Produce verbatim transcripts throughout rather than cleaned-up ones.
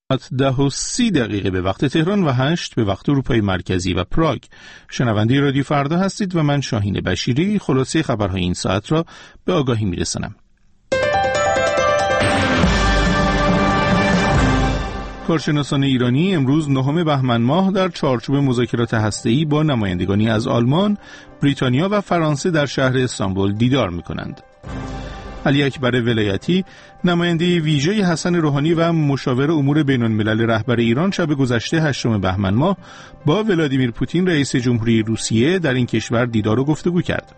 ده و سی دقیقه به وقت تهران و هشت به وقت اروپای مرکزی و پراگ. شنونده رادیو فردا هستید و من شاهین بشیری خلاصه خبرهای این ساعت را به آگاهی میرسانم. کارشناسان ایرانی امروز نهم بهمن ماه در چارچوب مذاکرات هسته‌ای با نمایندگانی از آلمان، بریتانیا و فرانسه در شهر استانبول دیدار می‌کنند. علی اکبر ولایتی، نماینده ویژه حسن روحانی و مشاور امور بین‌الملل رهبر ایران، شب گذشته هشتم بهمن ماه با ولادیمیر پوتین رئیس جمهوری روسیه در این کشور دیدار و گفتگو کرد.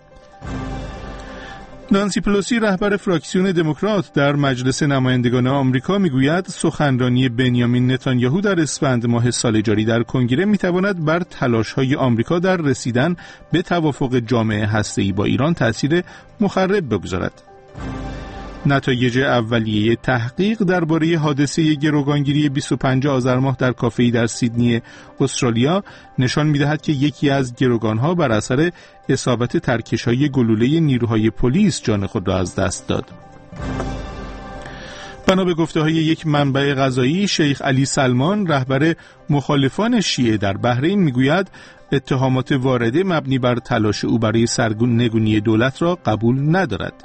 نانسی پلوسی، رهبر فراکسیون دموکرات در مجلس نمایندگان آمریکا، میگوید سخنرانی بنیامین نتانیاهو در اسفند ماه سال جاری در کنگره میتواند بر تلاش‌های آمریکا در رسیدن به توافق جامع هسته‌ای با ایران تأثیر مخرب بگذارد. نتایج اولیه تحقیق درباره حادثه گروگانگیری بیست و پنجم آذر ماه در کافه‌ای در سیدنی استرالیا نشان می‌دهد که یکی از گروگان‌ها بر اثر اصابت ترکش‌های گلوله نیروهای پلیس جان خود را از دست داد. بنا به گفته‌های یک منبع قضایی، شیخ علی سلمان، رهبر مخالفان شیعه در بحرین، میگوید اتهامات وارده مبنی بر تلاش او برای سرنگونی دولت را قبول ندارد.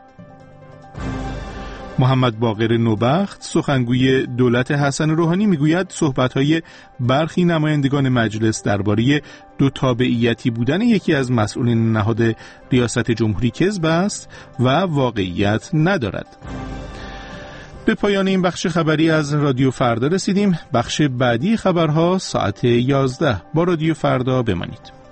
محمد باقر نوبخت، سخنگوی دولت حسن روحانی، میگوید صحبت‌های برخی نمایندگان مجلس درباره دو تابعیتی بودن یکی از مسئولین نهاد ریاست جمهوری کذب است و واقعیت ندارد. به پایان این بخش خبری از رادیو فردا رسیدیم. بخش بعدی خبرها ساعت یازده. با رادیو فردا بمانید.